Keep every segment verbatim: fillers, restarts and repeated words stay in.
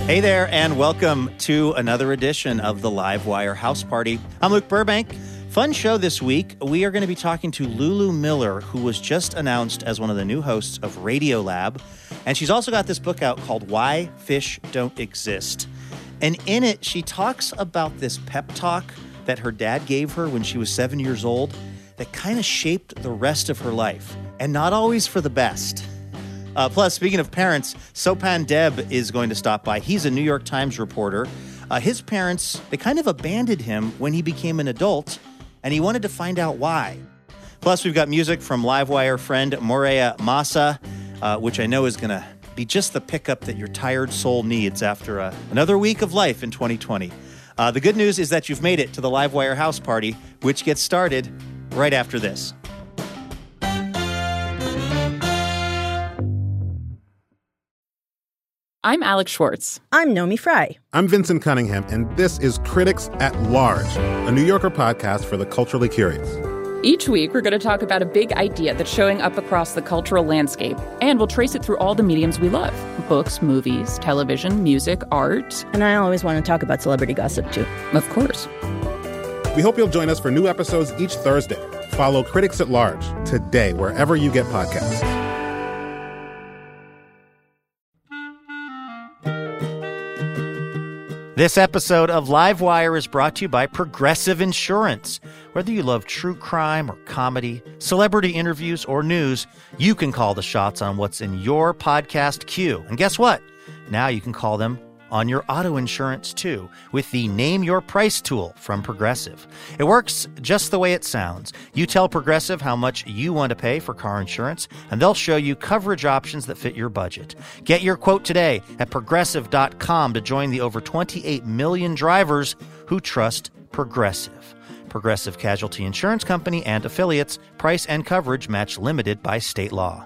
Hey there, and welcome to another edition of the Livewire House Party. I'm Luke Burbank. Fun show this week. We are going to be talking to Lulu Miller, who was just announced as one of the new hosts of Radiolab. And she's also got this book out called Why Fish Don't Exist. And in it, she talks about this pep talk that her dad gave her when she was seven years old that kind of shaped the rest of her life, and not always for the best. Uh, plus, speaking of parents, Sopan Deb is going to stop by. He's a New York Times reporter. Uh, his parents, they kind of abandoned him when he became an adult, and he wanted to find out why. Plus, we've got music from Livewire friend Morea Massa, uh, which I know is going to be just the pickup that your tired soul needs after uh, another week of life in twenty twenty. Uh, the good news is that you've made it to the Livewire House Party, which gets started right after this. I'm Alex Schwartz. I'm Nomi Fry. I'm Vincent Cunningham, and this is Critics at Large, a New Yorker podcast for the culturally curious. Each week, we're going to talk about a big idea that's showing up across the cultural landscape, and we'll trace it through all the mediums we love. Books, movies, television, music, art. And I always want to talk about celebrity gossip, too. Of course. We hope you'll join us for new episodes each Thursday. Follow Critics at Large today, wherever you get podcasts. This episode of Livewire is brought to you by Progressive Insurance. Whether you love true crime or comedy, celebrity interviews or news, you can call the shots on what's in your podcast queue. And guess what? Now you can call them on your auto insurance too with the Name Your Price tool from Progressive. It works just the way it sounds. You tell Progressive how much you want to pay for car insurance, and they'll show you coverage options that fit your budget. Get your quote today at progressive dot com to join the over twenty-eight million drivers who trust Progressive. Progressive Casualty Insurance Company and affiliates. Price and coverage match limited by state law.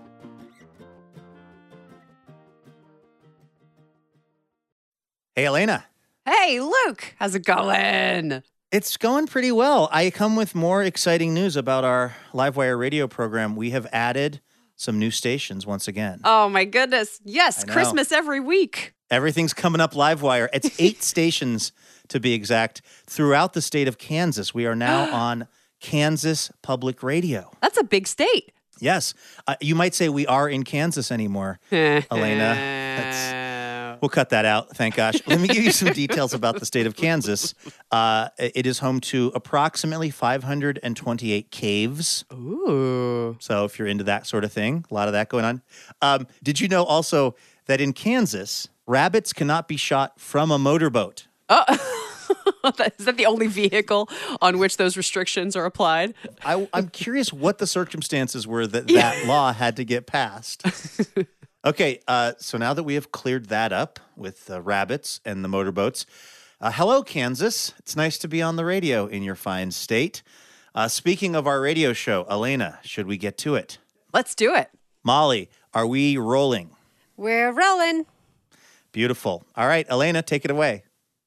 Hey, Elena. Hey, Luke. How's it going? It's going pretty well. I come with more exciting news about our Livewire radio program. We have added some new stations once again. Oh, my goodness. Yes, Christmas every week. Everything's coming up Livewire. It's eight stations, to be exact, throughout the state of Kansas. We are now on Kansas Public Radio. That's a big state. Yes. Uh, you might say we are in Kansas anymore, Elena. That's... We'll cut that out, thank gosh. Let me give you some details about the state of Kansas. Uh, it is home to approximately five hundred twenty-eight caves. Ooh. So if you're into that sort of thing, a lot of that going on. Um, did you know also that in Kansas, rabbits cannot be shot from a motorboat? Oh, is that the only vehicle on which those restrictions are applied? I, I'm curious what the circumstances were that that law had to get passed. Okay, uh, so now that we have cleared that up with uh, rabbits and the motorboats, uh, hello, Kansas. It's nice to be on the radio in your fine state. Uh, speaking of our radio show, Elena, should we get to it? Let's do it. Molly, are we rolling? We're rolling. Beautiful. All right, Elena, take it away.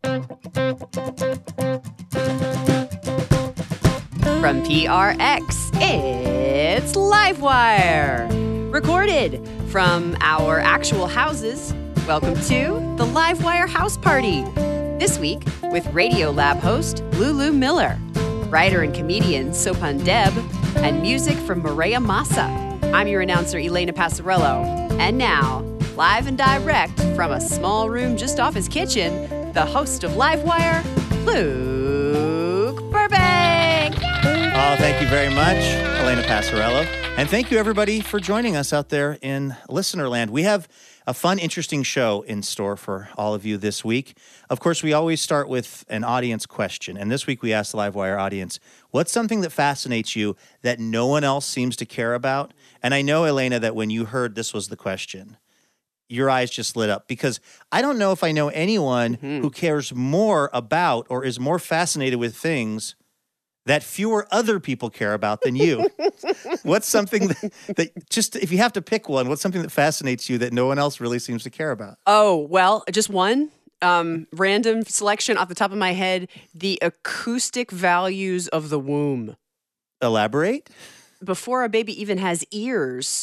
From P R X, it's Livewire. Recorded from our actual houses, welcome to the Livewire House Party. This week with Radiolab host Lulu Miller, writer and comedian Sopan Deb, and music from Morea Massa. I'm your announcer, Elena Passarello. And now, live and direct from a small room just off his kitchen, the host of Livewire, Luke Burbank. Oh, thank you very much, Elena Passarello. And thank you, everybody, for joining us out there in Listenerland. We have a fun, interesting show in store for all of you this week. Of course, we always start with an audience question. And this week, we asked the Livewire audience, what's something that fascinates you that no one else seems to care about? And I know, Elena, that when you heard this was the question, your eyes just lit up, because I don't know if I know anyone mm-hmm. who cares more about or is more fascinated with things that fewer other people care about than you. What's something that, that just, if you have to pick one, what's something that fascinates you that no one else really seems to care about? Oh, well, just one. Um, random selection off the top of my head, the acoustic values of the womb. Elaborate? Before a baby even has ears,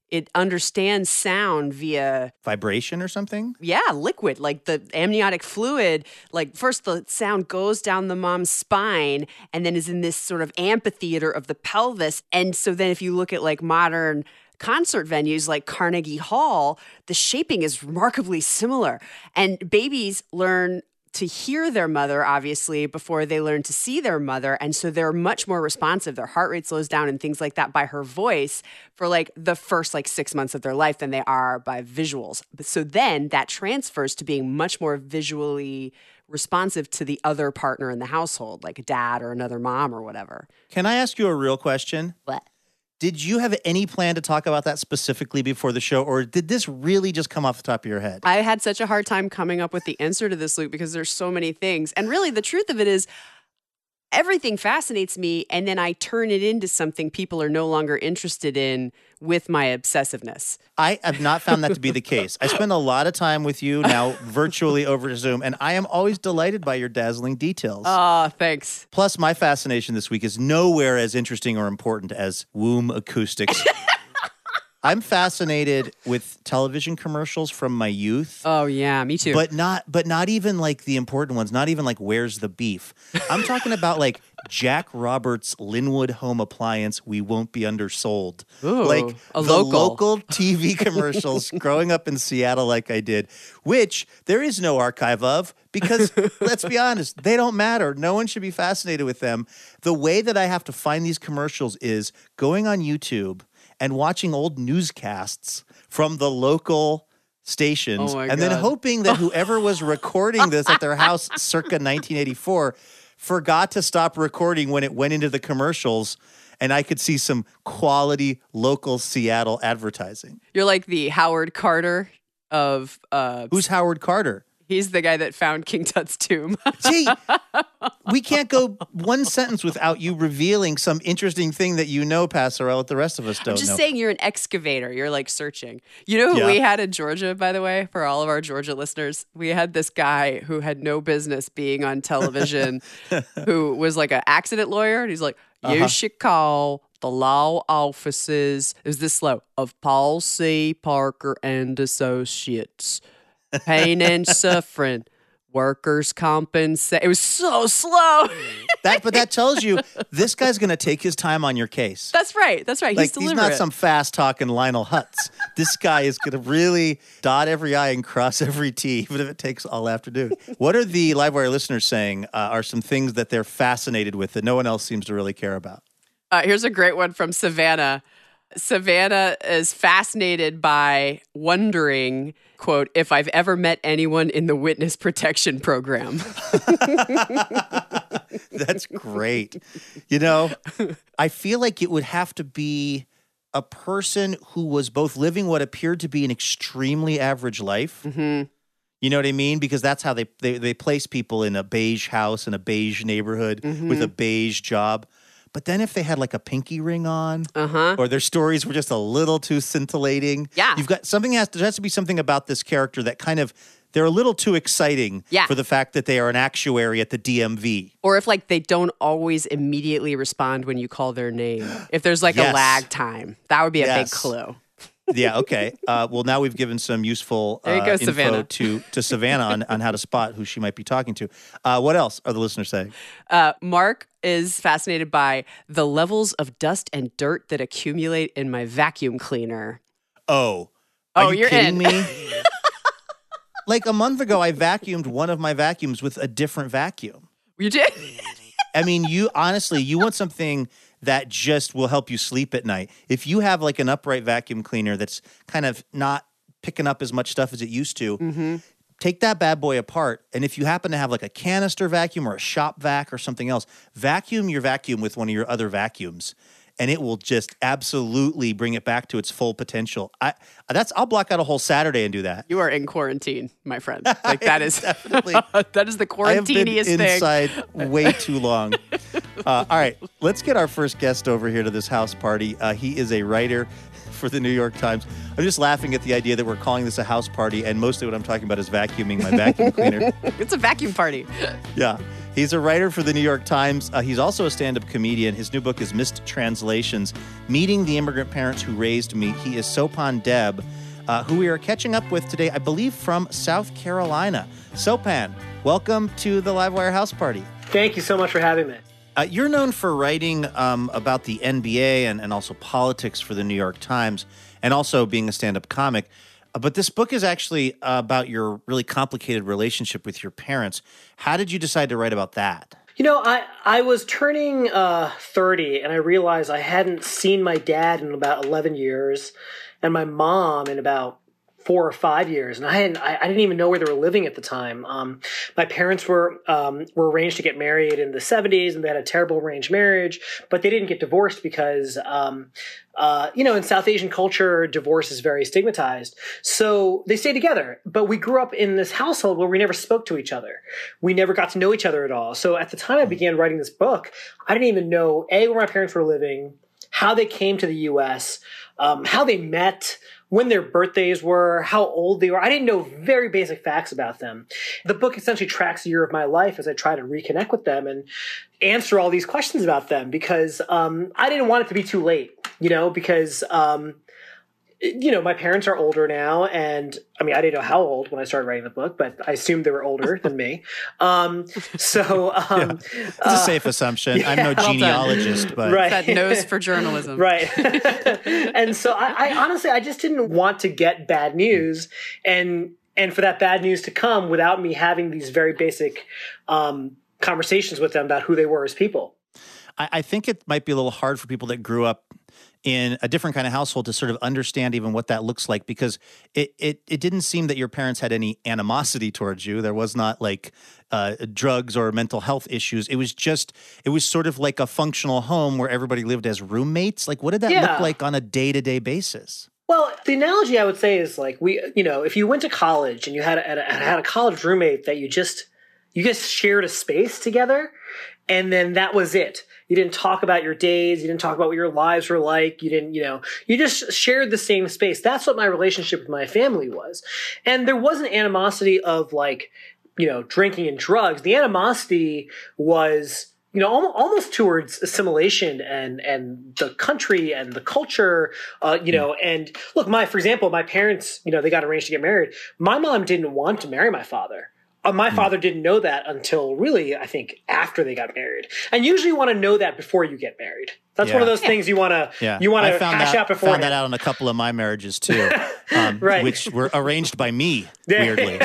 it understands sound via Vibration or something? Yeah, liquid, like the amniotic fluid. Like first the sound goes down the mom's spine and then is in this sort of amphitheater of the pelvis. And so then if you look at like modern concert venues like Carnegie Hall, the shaping is remarkably similar. And babies learn to hear their mother, obviously, before they learn to see their mother. And so they're much more responsive. Their heart rate slows down and things like that by her voice for like the first like six months of their life than they are by visuals. So then that transfers to being much more visually responsive to the other partner in the household, like a dad or another mom or whatever. Can I ask you a real question? What? Did you have any plan to talk about that specifically before the show, or did this really just come off the top of your head? I had such a hard time coming up with the answer to this, Luke, because there's so many things. And really, the truth of it is, everything fascinates me, and then I turn it into something people are no longer interested in with my obsessiveness. I have not found that to be the case. I spend a lot of time with you now virtually over Zoom, and I am always delighted by your dazzling details. Oh, thanks. Plus, my fascination this week is nowhere as interesting or important as womb acoustics. I'm fascinated with television commercials from my youth. Oh yeah, me too. But not but not even like the important ones, not even like Where's the Beef. I'm talking about like Jack Roberts Linwood Home Appliance, We Won't Be Undersold. Ooh, like a the local. local T V commercials growing up in Seattle like I did, which there is no archive of because let's be honest, they don't matter. No one should be fascinated with them. The way that I have to find these commercials is going on YouTube and watching old newscasts from the local stations Oh my and then God. hoping that whoever was recording this at their house circa nineteen eighty-four forgot to stop recording when it went into the commercials and I could see some quality local Seattle advertising. You're like the Howard Carter of... Uh, Who's Howard Carter? He's the guy that found King Tut's tomb. Gee, we can't go one sentence without you revealing some interesting thing that you know, Passerelle, that the rest of us don't I'm just know. saying you're an excavator. You're like searching. You know who Yeah. we had in Georgia, by the way, for all of our Georgia listeners? We had this guy who had no business being on television who was like an accident lawyer. And he's like, you Uh-huh. should call the law offices. It was this slow of Paul C. Parker and Associates. Pain and suffering. Workers' compensation. It was so slow. That, but that tells you this guy's going to take his time on your case. That's right. That's right. Like, He's he's deliberate. not some fast-talking Lionel Hutz. This guy is going to really dot every I and cross every T, even if it takes all afternoon. What are the Livewire listeners saying uh, are some things that they're fascinated with that no one else seems to really care about? Uh, here's a great one from Savannah. Savannah is fascinated by wondering, quote, if I've ever met anyone in the witness protection program. That's great. You know, I feel like it would have to be a person who was both living what appeared to be an extremely average life. Mm-hmm. You know what I mean? Because that's how they, they, they place people in a beige house, in a beige neighborhood Mm-hmm. with a beige job. But then if they had like a pinky ring on, Uh-huh. or their stories were just a little too scintillating, Yeah. you've got something has to, there has to be something about this character that kind of they're a little too exciting Yeah. for the fact that they are an actuary at the D M V. Or if like they don't always immediately respond when you call their name. If there's like Yes. a lag time, that would be a big Yes. clue. Yeah, okay. Uh, well, now we've given some useful uh, There you go, info Savannah. to to Savannah on, on how to spot who she might be talking to. Uh, what else are the listeners saying? Uh, Mark is fascinated by the levels of dust and dirt that accumulate in my vacuum cleaner. Oh, are Oh, you you're kidding in. me? Like a month ago, I vacuumed one of my vacuums with a different vacuum. You did? I mean, you honestly, you want something that just will help you sleep at night. If you have like an upright vacuum cleaner that's kind of not picking up as much stuff as it used to, Mm-hmm. take that bad boy apart. And if you happen to have like a canister vacuum or a shop vac or something else, vacuum your vacuum with one of your other vacuums. And it will just absolutely bring it back to its full potential. I that's I'll block out a whole Saturday and do that. You are in quarantine, my friend. Like that is Definitely. that is the I have been quarantiniest thing. inside way too long. Uh, all right, let's get our first guest over here to this house party. Uh, he is a writer for the New York Times. I'm just laughing at the idea that we're calling this a house party, and mostly what I'm talking about is vacuuming my vacuum cleaner. It's a vacuum party. Yeah. He's a writer for the New York Times. Uh, he's also a stand-up comedian. His new book is Missed Translations, Meeting the Immigrant Parents Who Raised Me. He is Sopan Deb, uh, who we are catching up with today, I believe from South Carolina. Sopan, welcome to the Livewire House Party. Thank you so much for having me. Uh, you're known for writing um, about the N B A and, and also politics for the New York Times, and also being a stand-up comic. Uh, but this book is actually uh, about your really complicated relationship with your parents. How did you decide to write about that? You know, I, I was turning uh, thirty, and I realized I hadn't seen my dad in about eleven years, and my mom in about four or five years, and I hadn't, I, I didn't even know where they were living at the time. Um, my parents were um, were arranged to get married in the seventies, and they had a terrible arranged marriage, but they didn't get divorced because, um, uh, you know, in South Asian culture, divorce is very stigmatized. So they stayed together, but we grew up in this household where we never spoke to each other. We never got to know each other at all. So at the time I began writing this book, I didn't even know, A, where my parents were living, how they came to the U S, um, how they met, when their birthdays were, how old they were. I didn't know very basic facts about them. The book essentially tracks a year of my life as I try to reconnect with them and answer all these questions about them because um, I didn't want it to be too late, you know, because, um, you know, my parents are older now. And I mean, I didn't know how old when I started writing the book, but I assumed they were older than me. Um, so um, yeah. It's a safe assumption. Yeah. I'm no genealogist, but right. That nose for journalism. Right. And so I, I honestly, I just didn't want to get bad news and, and for that bad news to come without me having these very basic um, conversations with them about who they were as people. I, I think it might be a little hard for people that grew up in a different kind of household to sort of understand even what that looks like, because it, it, it didn't seem that your parents had any animosity towards you. There was not like uh, drugs or mental health issues. It was just, it was sort of like a functional home where everybody lived as roommates. Like, what did that yeah. look like on a day-to-day basis? Well, the analogy I would say is like, we, you know, if you went to college and you had a, had a college roommate that you just, you just shared a space together, and then that was it. You didn't talk about your days. You didn't talk about what your lives were like. You didn't, you know, you just shared the same space. That's what my relationship with my family was. And there wasn't animosity of like, you know, drinking and drugs. The animosity was, you know, almost towards assimilation and, and the country and the culture, uh, you know, and look, my, for example, my parents, you know, they got arranged to get married. My mom didn't want to marry my father. Uh, my mm. father didn't know that until really, I think, after they got married. And usually you want to know that before you get married. That's yeah. one of those things you want to yeah. you want to hash that, out before. I found that out on a couple of my marriages too, um, right. which were arranged by me, weirdly.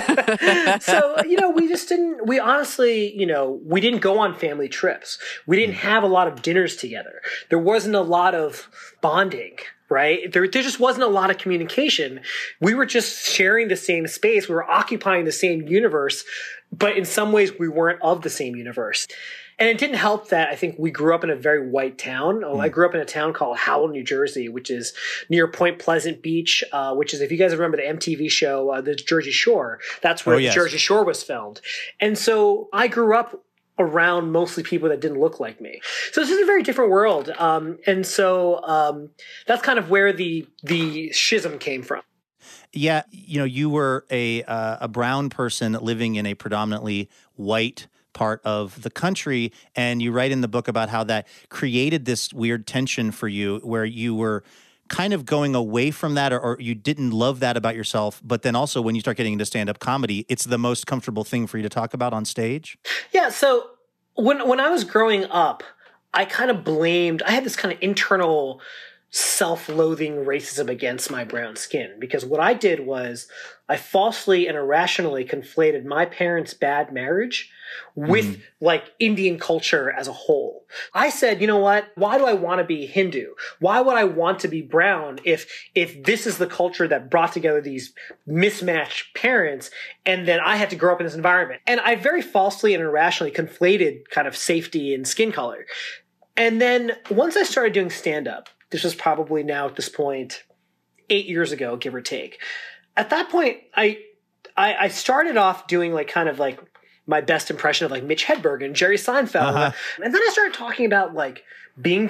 So, you know, we just didn't, we honestly, you know, we didn't go on family trips. We didn't have a lot of dinners together. There wasn't a lot of bonding. Right? There, there just wasn't a lot of communication. We were just sharing the same space. We were occupying the same universe, but in some ways we weren't of the same universe. And it didn't help that I think we grew up in a very white town. Oh, mm. I grew up in a town called Howell, New Jersey, which is near Point Pleasant Beach, uh, which is, if you guys remember the M T V show, uh, The Jersey Shore, that's where oh, yes. the Jersey Shore was filmed. And so I grew up around mostly people that didn't look like me. So it's just a very different world. Um, and so um, that's kind of where the the schism came from. Yeah, you know, you were a uh, a brown person living in a predominantly white part of the country, and you write in the book about how that created this weird tension for you where you were kind of going away from that, or, or you didn't love that about yourself, but then also when you start getting into stand-up comedy, it's the most comfortable thing for you to talk about on stage? Yeah, so when when I was growing up, I kind of blamed, I had this kind of internal self-loathing racism against my brown skin, because what I did was I falsely and irrationally conflated my parents' bad marriage with mm. like Indian culture as a whole. I said, you know what? Why do I want to be Hindu? Why would I want to be brown if if this is the culture that brought together these mismatched parents, and then I had to grow up in this environment? And I very falsely and irrationally conflated kind of safety and skin color. And then once I started doing stand-up, this was probably now at this point eight years ago, give or take. At that point, I, I I started off doing like kind of like my best impression of like Mitch Hedberg and Jerry Seinfeld. Uh-huh. And then I started talking about like being brown.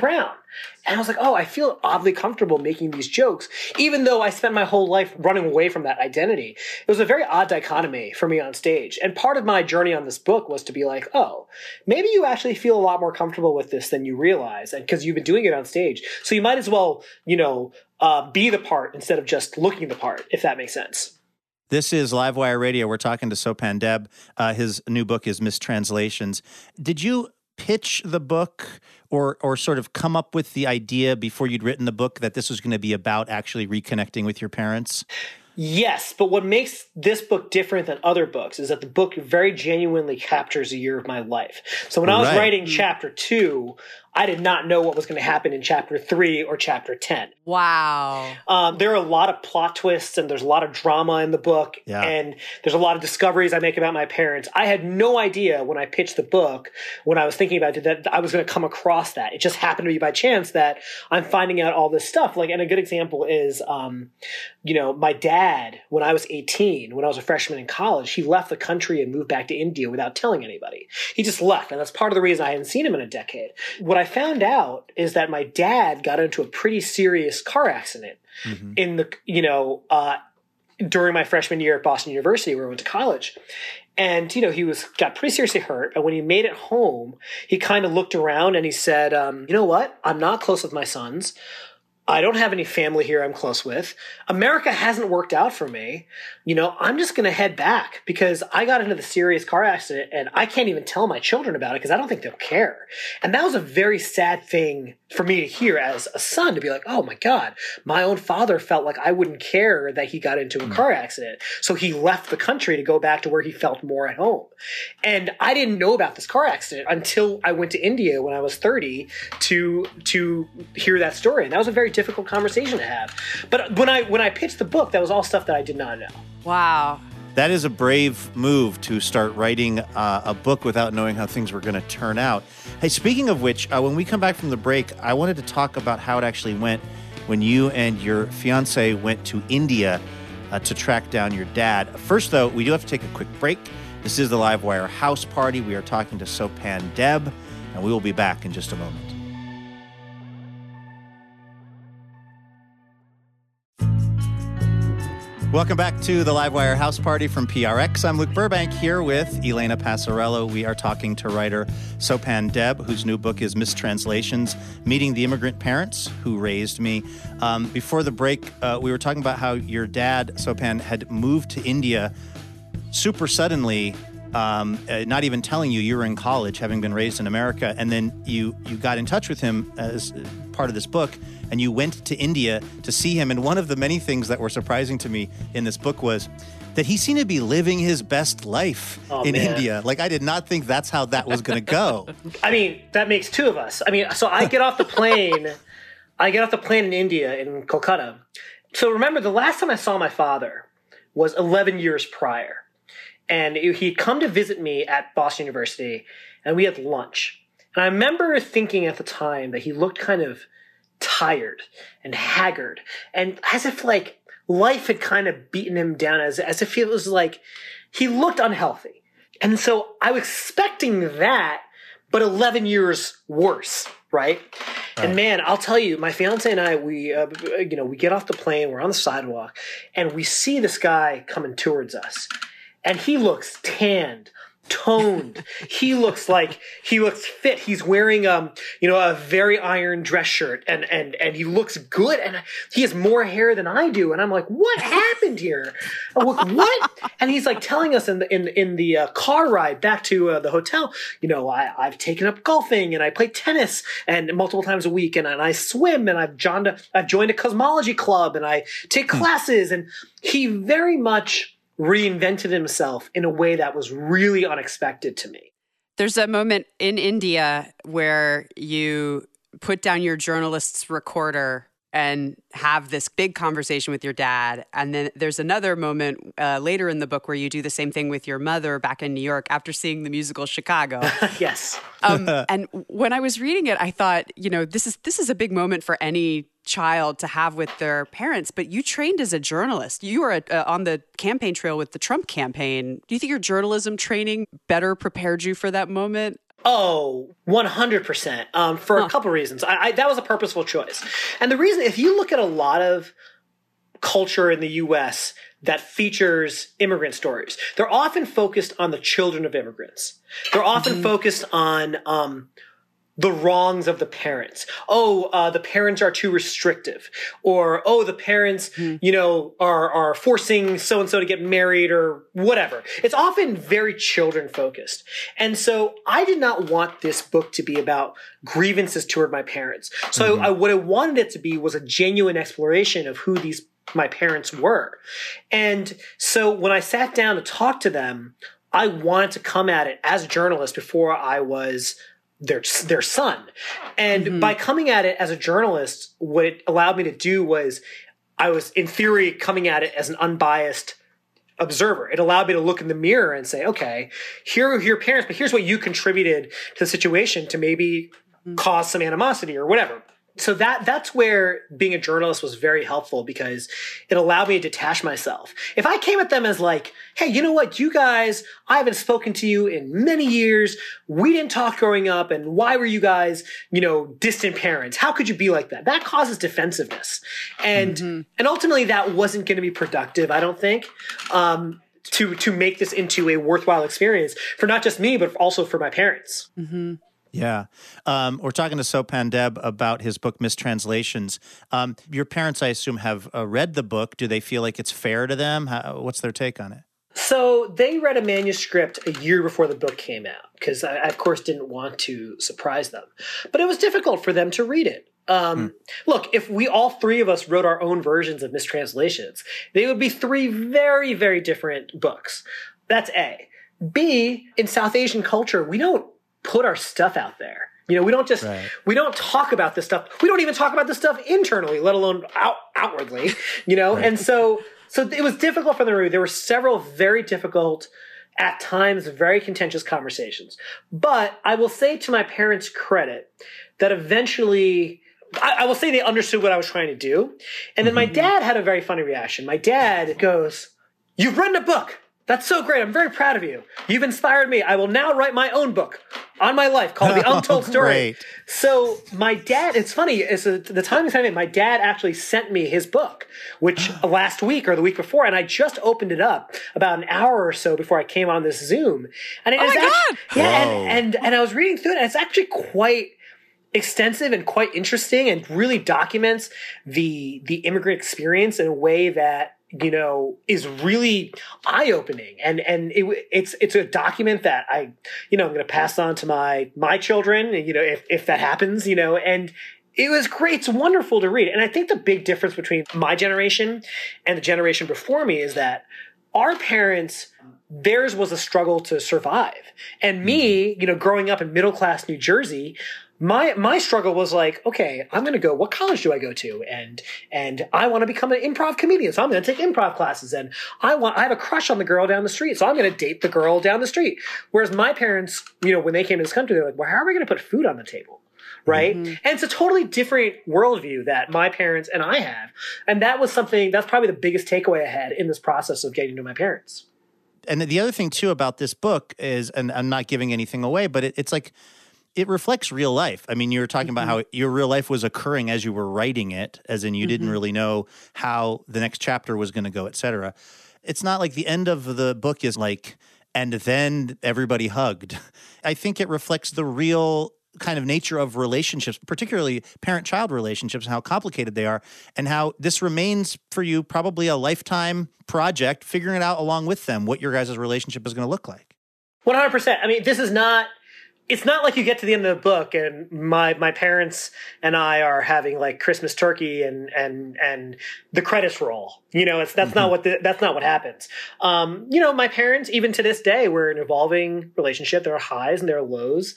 And I was like, oh, I feel oddly comfortable making these jokes, even though I spent my whole life running away from that identity. It was a very odd dichotomy for me on stage. And part of my journey on this book was to be like, oh, maybe you actually feel a lot more comfortable with this than you realize, and because you've been doing it on stage. So you might as well, you know, uh, be the part instead of just looking the part, if that makes sense. This is Livewire Radio. We're talking to Sopan Deb. Uh, his new book is Mistranslations. Did you pitch the book or or sort of come up with the idea before you'd written the book that this was going to be about actually reconnecting with your parents? Yes, but what makes this book different than other books is that the book very genuinely captures a year of my life. So when I was Right. writing chapter two, I did not know what was going to happen in chapter three or chapter ten. Wow. Um, there are a lot of plot twists and there's a lot of drama in the book. Yeah. And there's a lot of discoveries I make about my parents. I had no idea when I pitched the book, when I was thinking about it, that I was going to come across that. It just happened to be by chance that I'm finding out all this stuff. Like, and a good example is, um, you know, my dad, when I was eighteen, when I was a freshman in college, he left the country and moved back to India without telling anybody. He just left. And that's part of the reason I hadn't seen him in a decade. What I found out is that my dad got into a pretty serious car accident mm-hmm. in the, you know, uh, during my freshman year at Boston University, where I went to college. And, you know, he was got pretty seriously hurt. And when he made it home, he kind of looked around and he said, um, you know what? I'm not close with my sons. I don't have any family here I'm close with. America hasn't worked out for me. You know, I'm just going to head back because I got into the serious car accident and I can't even tell my children about it because I don't think they'll care. And that was a very sad thing for me to hear as a son, to be like, oh my God, my own father felt like I wouldn't care that he got into a car accident. So he left the country to go back to where he felt more at home. And I didn't know about this car accident until I went to India when I was thirty to, to hear that story. And that was a very difficult conversation to have. But when I when I pitched the book, that was all stuff that I did not know. Wow. That is a brave move to start writing uh, a book without knowing how things were going to turn out. Hey, speaking of which, uh, when we come back from the break, I wanted to talk about how it actually went when you and your fiance went to India uh, to track down your dad. First, though, we do have to take a quick break. This is the Livewire House Party. We are talking to Sopan Deb, and we will be back in just a moment. Welcome back to the Livewire House Party from P R X. I'm Luke Burbank here with Elena Passarello. We are talking to writer Sopan Deb, whose new book is Mistranslations, Meeting the Immigrant Parents Who Raised Me. Um, before the break, uh, we were talking about how your dad, Sopan, had moved to India super suddenly, um, uh, not even telling you you were in college, having been raised in America, and then you, you got in touch with him as part of this book, and you went to India to see him. And one of the many things that were surprising to me in this book was that he seemed to be living his best life oh, in man. India. Like, I did not think that's how that was going to go. I mean, that makes two of us. I mean, so I get off the plane, I get off the plane in India, in Kolkata. So remember, the last time I saw my father was eleven years prior. And he'd come to visit me at Boston University, and we had lunch. And I remember thinking at the time that he looked kind of tired and haggard, and as if like life had kind of beaten him down, as as if it was like he looked unhealthy. And so I was expecting that, but eleven years worse, right? right? And man, I'll tell you, my fiance and I, we uh, you know, we get off the plane, we're on the sidewalk, and we see this guy coming towards us, and he looks tanned, toned. He looks like he looks fit. He's wearing um, you know, a very iron dress shirt, and and and he looks good. And he has more hair than I do. And I'm like, what happened here? I'm like, what? And he's like telling us in the in in the uh, car ride back to uh, the hotel. You know, I I've taken up golfing and I play tennis and multiple times a week, and, and I swim, and I've joined a, I've joined a cosmology club, and I take classes. And he very much reinvented himself in a way that was really unexpected to me. There's a moment in India where you put down your journalist's recorder and have this big conversation with your dad. And then there's another moment uh, later in the book where you do the same thing with your mother back in New York after seeing the musical Chicago. Yes. um, and when I was reading it, I thought, you know, this is this is a big moment for any child to have with their parents, but you trained as a journalist. You were uh, on the campaign trail with the Trump campaign. Do you think your journalism training better prepared you for that moment? Oh, one hundred percent. Um, for Huh. a couple reasons. I, I, that was a purposeful choice. And the reason, if you look at a lot of culture in the U S that features immigrant stories, they're often focused on the children of immigrants. They're often mm-hmm. focused on um, the wrongs of the parents. Oh, uh, the parents are too restrictive. Or, oh, the parents, mm-hmm. you know, are, are forcing so-and-so to get married or whatever. It's often very children focused. And so I did not want this book to be about grievances toward my parents. So mm-hmm. I, what I wanted it to be was a genuine exploration of who these my parents were. And so when I sat down to talk to them, I wanted to come at it as a journalist before I was their their son. And mm-hmm. by coming at it as a journalist, what it allowed me to do was I was, in theory, coming at it as an unbiased observer. It allowed me to look in the mirror and say, okay, here are your parents, but here's what you contributed to the situation to maybe mm-hmm. cause some animosity or whatever. So that that's where being a journalist was very helpful, because it allowed me to detach myself. If I came at them as like, hey, you know what, you guys, I haven't spoken to you in many years. We didn't talk growing up. And why were you guys, you know, distant parents? How could you be like that? That causes defensiveness. And mm-hmm. and ultimately that wasn't going to be productive, I don't think, um, to, to make this into a worthwhile experience for not just me, but also for my parents. Mm-hmm. Yeah. Um, we're talking to Sopan Deb about his book, Mistranslations. Um, your parents, I assume, have uh, read the book. Do they feel like it's fair to them? How, what's their take on it? So they read a manuscript a year before the book came out, because I, of course, didn't want to surprise them. But it was difficult for them to read it. Um, hmm. Look, if we all three of us wrote our own versions of Mistranslations, they would be three very, very different books. That's A. B, in South Asian culture, we don't put our stuff out there. You know, we don't just, right. we don't talk about this stuff. We don't even talk about this stuff internally, let alone out, outwardly, you know? Right. And so, so it was difficult for them to read. There were several very difficult, at times, very contentious conversations. But I will say, to my parents' credit, that eventually, I, I will say they understood what I was trying to do. And then mm-hmm. my dad had a very funny reaction. My dad goes, "You've written a book. That's so great. I'm very proud of you. You've inspired me. I will now write my own book on my life called The Untold Story." Great. So my dad, it's funny, it's a, the timing I made, my dad actually sent me his book, which last week or the week before, and I just opened it up about an hour or so before I came on this Zoom. And it oh is my actually, God! Yeah, and, and, and I was reading through it, and it's actually quite extensive and quite interesting, and really documents the the immigrant experience in a way that, you know, is really eye-opening. And, and it, it's, it's a document that I, you know, I'm going to pass on to my, my children, you know, if, if that happens, you know, and it was great. It's wonderful to read. And I think the big difference between my generation and the generation before me is that our parents, theirs was a struggle to survive. And me, you know, growing up in middle-class New Jersey, My my struggle was like, okay, I'm going to go, what college do I go to? And and I want to become an improv comedian, so I'm going to take improv classes. And I want I have a crush on the girl down the street, so I'm going to date the girl down the street. Whereas my parents, you know, when they came to this country, they're like, well, how are we going to put food on the table? Right? Mm-hmm. And it's a totally different worldview that my parents and I have. And that was something, that's probably the biggest takeaway I had in this process of getting to my parents. And the other thing, too, about this book is, and I'm not giving anything away, but it, it's like, it reflects real life. I mean, you were talking mm-hmm. about how your real life was occurring as you were writing it, as in you mm-hmm. didn't really know how the next chapter was going to go, et cetera. It's not like the end of the book is like, and then everybody hugged. I think it reflects the real kind of nature of relationships, particularly parent-child relationships, and how complicated they are, and how this remains for you probably a lifetime project, figuring it out along with them, what your guys' relationship is going to look like. one hundred percent. I mean, this is not... It's not like you get to the end of the book and my, my parents and I are having like Christmas turkey and, and, and the credits roll. You know, it's, that's mm-hmm. not what the, that's not what happens. Um, you know, my parents, even to this day, we're an evolving relationship. There are highs and there are lows.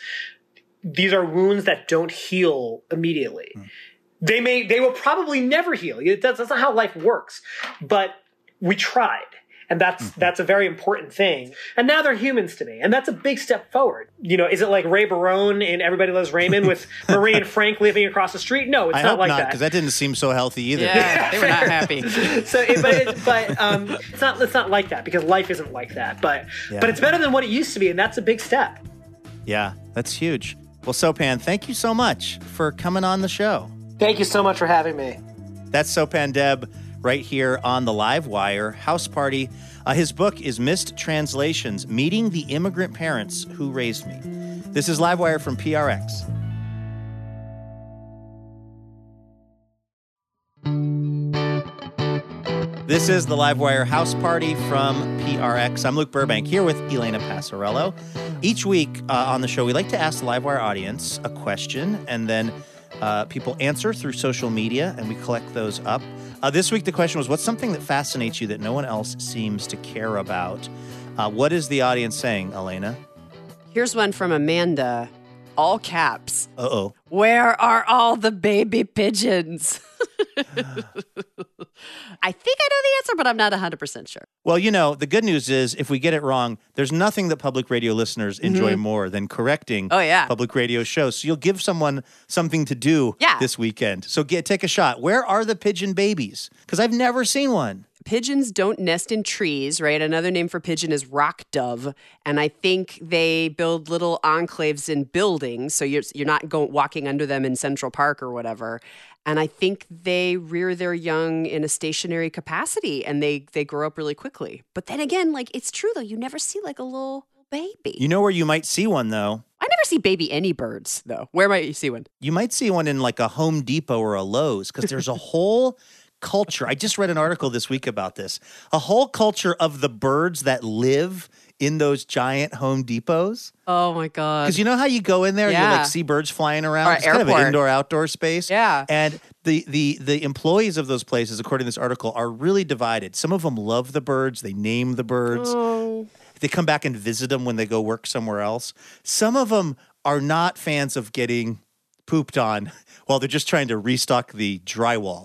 These are wounds that don't heal immediately. Mm. They may, they will probably never heal. That's, that's not how life works, but we tried. And that's mm-hmm. that's a very important thing. And now they're humans to me. And that's a big step forward. You know, is it like Ray Barone in Everybody Loves Raymond with Marie and Frank living across the street? No, it's I not hope like not, that. Because that didn't seem so healthy either. Yeah, they were not happy. so, it, but it, but um, it's not it's not like that, because life isn't like that. But yeah. but it's better than what it used to be, and that's a big step. Yeah, that's huge. Well, Sopan, thank you so much for coming on the show. Thank you so much for having me. That's Sopan Deb right here on the Live Wire House Party. Uh, his book is Missed Translations, Meeting the Immigrant Parents Who Raised Me. This is Live Wire from P R X. This is the Live Wire House Party from P R X. I'm Luke Burbank here with Elena Passarello. Each week uh, on the show, we like to ask the Live Wire audience a question, and then uh, people answer through social media, and we collect those up. Uh, this week, the question was, what's something that fascinates you that no one else seems to care about? Uh, what is the audience saying, Elena? Here's one from Amanda, all caps. Uh-oh. Where are all the baby pigeons? I think I know the answer, but I'm not one hundred percent sure. Well, you know, the good news is if we get it wrong, there's nothing that public radio listeners enjoy mm-hmm. more than correcting oh, yeah. public radio shows. So you'll give someone something to do yeah. this weekend. So get take a shot. Where are the pigeon babies? Because I've never seen one. Pigeons don't nest in trees, right? Another name for pigeon is rock dove. And I think they build little enclaves in buildings. So you're, you're not going walking under them in Central Park or whatever. And I think they rear their young in a stationary capacity and they, they grow up really quickly. But then again, like it's true though, you never see like a little baby. You know where you might see one though? I never see baby any birds though. Where might you see one? You might see one in like a Home Depot or a Lowe's because there's a whole culture. I just read an article this week about this. A whole culture of the birds that live in those giant Home Depots. Oh my God. Because you know how you go in there and yeah. you like see birds flying around? Or it's airport. kind of an indoor-outdoor space. Yeah. And the, the, the employees of those places, according to this article, are really divided. Some of them love the birds. They name the birds. Oh. They come back and visit them when they go work somewhere else. Some of them are not fans of getting pooped on while they're just trying to restock the drywall.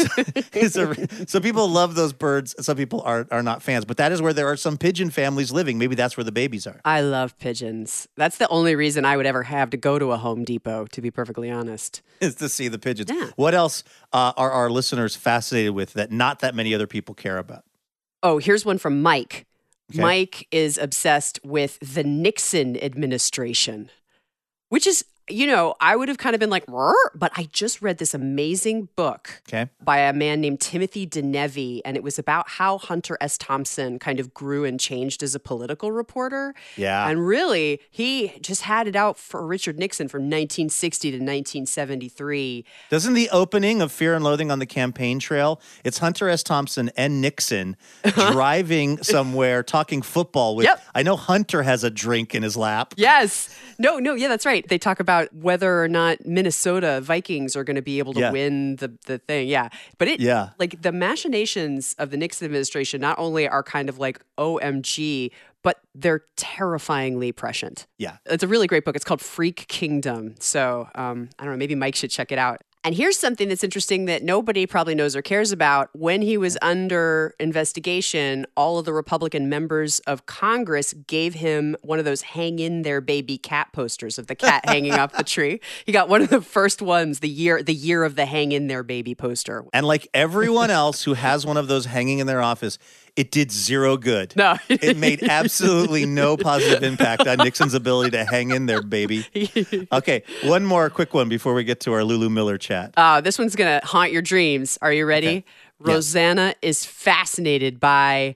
so, so, so people love those birds. Some people are, are not fans. But that is where there are some pigeon families living. Maybe that's where the babies are. I love pigeons. That's the only reason I would ever have to go to a Home Depot, to be perfectly honest. Is to see the pigeons. Yeah. What else uh, are our listeners fascinated with that not that many other people care about? Oh, here's one from Mike. Okay. Mike is obsessed with the Nixon administration, which is, you know, I would have kind of been like, but I just read this amazing book okay. by a man named Timothy DeNevy, and it was about how Hunter S. Thompson kind of grew and changed as a political reporter. Yeah. And really, he just had it out for Richard Nixon from nineteen sixty to nineteen seventy-three. Doesn't the opening of Fear and Loathing on the Campaign Trail, it's Hunter S. Thompson and Nixon driving somewhere, talking football with, yep. I know Hunter has a drink in his lap. Yes. No, no, yeah, that's right. They talk about whether or not Minnesota Vikings are going to be able to yeah. win the, the thing. Yeah. But it, yeah. like the machinations of the Nixon administration not only are kind of like O M G, but they're terrifyingly prescient. Yeah. It's a really great book. It's called Freak Kingdom. So um, I don't know, maybe Mike should check it out. And here's something that's interesting that nobody probably knows or cares about. When he was under investigation, all of the Republican members of Congress gave him one of those hang in there baby cat posters of the cat hanging off the tree. He got one of the first ones, the year the year of the hang in there baby poster. And like everyone else who has one of those hanging in their office, it did zero good. No. It made absolutely no positive impact on Nixon's ability to hang in there, baby. Okay, one more quick one before we get to our Lulu Miller chat. Uh, this one's going to haunt your dreams. Are you ready? Okay. Rosanna yeah. is fascinated by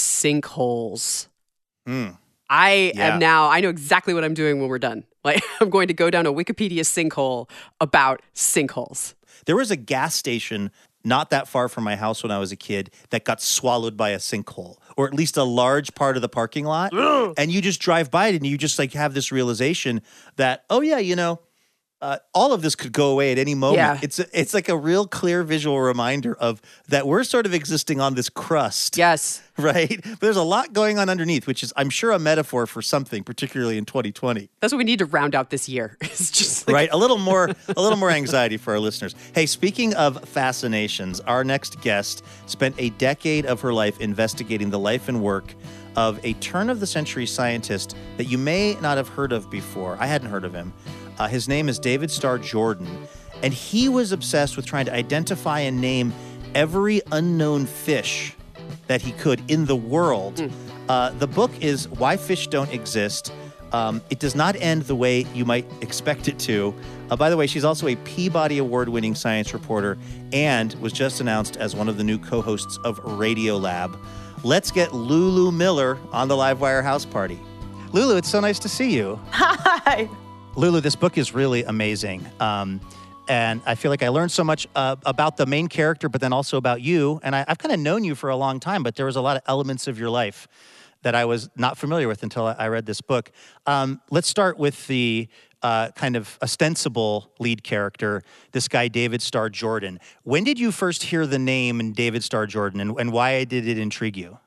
sinkholes. Mm. I yeah. am now, I know exactly what I'm doing when we're done. Like, I'm going to go down a Wikipedia sinkhole about sinkholes. There was a gas station not that far from my house when I was a kid that got swallowed by a sinkhole, or at least a large part of the parking lot. And you just drive by it and you just like have this realization that, oh yeah, you know, uh, all of this could go away at any moment. Yeah. It's a, it's like a real clear visual reminder of that we're sort of existing on this crust. Yes. Right? But there's a lot going on underneath, which is, I'm sure, a metaphor for something, particularly in twenty twenty. That's what we need to round out this year. It's just like... right. A little more, a little more anxiety for our listeners. Hey, speaking of fascinations, our next guest spent a decade of her life investigating the life and work of a turn-of-the-century scientist that you may not have heard of before. I hadn't heard of him. Uh, his name is David Starr Jordan, and he was obsessed with trying to identify and name every unknown fish that he could in the world. Mm. Uh, the book is Why Fish Don't Exist, Um, it does not end the way you might expect it to. Uh, by the way, she's also a Peabody Award-winning science reporter and was just announced as one of the new co-hosts of Radiolab. Let's get Lulu Miller on the Livewire House Party. Lulu, it's so nice to see you. Hi. Lulu, this book is really amazing. Um, and I feel like I learned so much uh, about the main character, but then also about you. And I, I've kind of known you for a long time, but there was a lot of elements of your life that I was not familiar with until I read this book. Um, let's start with the uh, kind of ostensible lead character, this guy, David Starr Jordan. When did you first hear the name David Starr Jordan, and, and why did it intrigue you?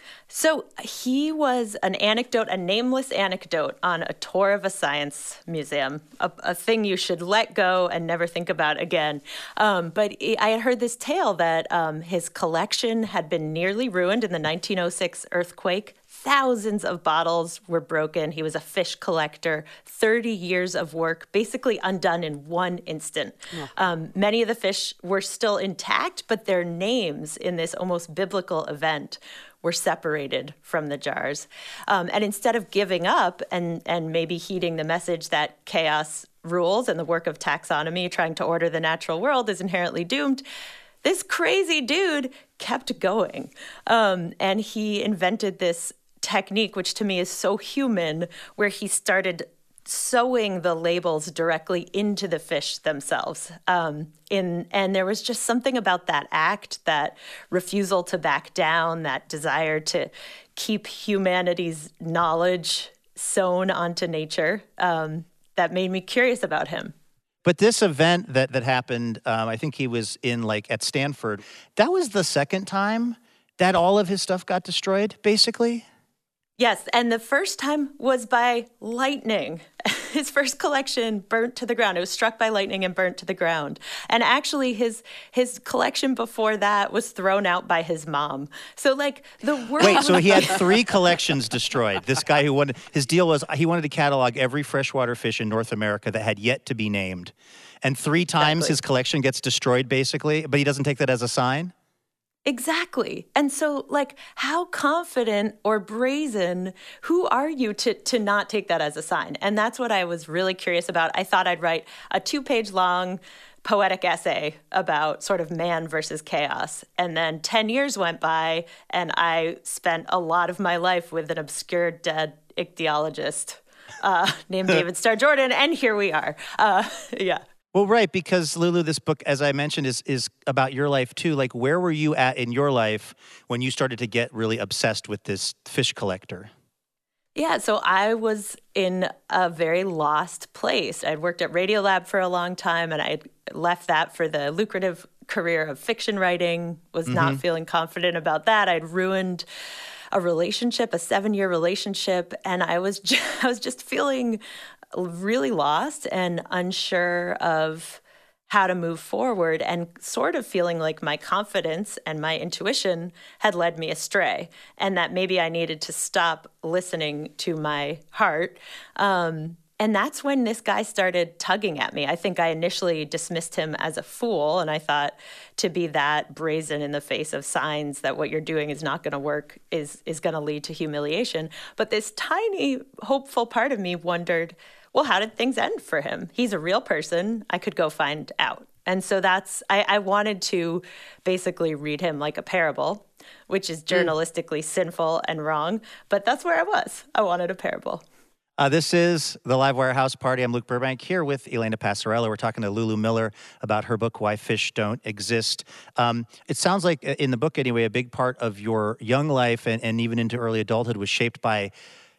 So he was an anecdote, a nameless anecdote on a tour of a science museum, a, a thing you should let go and never think about again. Um, but I had heard this tale that um, his collection had been nearly ruined in the nineteen oh six earthquake. Thousands of bottles were broken. He was a fish collector. thirty years of work basically undone in one instant. Yeah. Um, many of the fish were still intact, but their names in this almost biblical event were separated from the jars. Um, and instead of giving up and, and maybe heeding the message that chaos rules and the work of taxonomy, trying to order the natural world, is inherently doomed, this crazy dude kept going. Um, and he invented this technique, which to me is so human, where he started sewing the labels directly into the fish themselves. Um, in, and there was just something about that act, that refusal to back down, that desire to keep humanity's knowledge sewn onto nature, um, that made me curious about him. But this event that, that happened, um, I think he was in like at Stanford, that was the second time that all of his stuff got destroyed, basically? Yes, and the first time was by lightning. His first collection burnt to the ground. It was struck by lightning and burnt to the ground. And actually, his his collection before that was thrown out by his mom. So, like, the world... Wait, so he had three collections destroyed. This guy who wanted... His deal was he wanted to catalog every freshwater fish in North America that had yet to be named. And three times exactly. His collection gets destroyed, basically, but he doesn't take that as a sign? Exactly. And so, like, how confident or brazen, who are you to to not take that as a sign? And that's what I was really curious about. I thought I'd write a two-page long poetic essay about sort of man versus chaos. And then ten years went by, and I spent a lot of my life with an obscure dead ichthyologist uh, named David Starr Jordan, and here we are. Uh, yeah. Well, right, because Lulu, this book, as I mentioned, is is about your life too. Like, where were you at in your life when you started to get really obsessed with this fish collector? Yeah, so I was in a very lost place. I'd worked at Radiolab for a long time, and I left that for the lucrative career of fiction writing, was mm-hmm. not feeling confident about that. I'd ruined a relationship, a seven-year relationship, and I was just, I was just feeling really lost and unsure of how to move forward, and sort of feeling like my confidence and my intuition had led me astray, and that maybe I needed to stop listening to my heart. Um, and that's when this guy started tugging at me. I think I initially dismissed him as a fool, and I thought to be that brazen in the face of signs that what you're doing is not going to work is is going to lead to humiliation. But this tiny, hopeful part of me wondered, well, how did things end for him? He's a real person. I could go find out. And so that's, I, I wanted to basically read him like a parable, which is journalistically mm. sinful and wrong. But that's where I was. I wanted a parable. Uh, this is the Livewire House Party. I'm Luke Burbank here with Elena Passarello. We're talking to Lulu Miller about her book, Why Fish Don't Exist. Um, it sounds like, in the book anyway, a big part of your young life and, and even into early adulthood was shaped by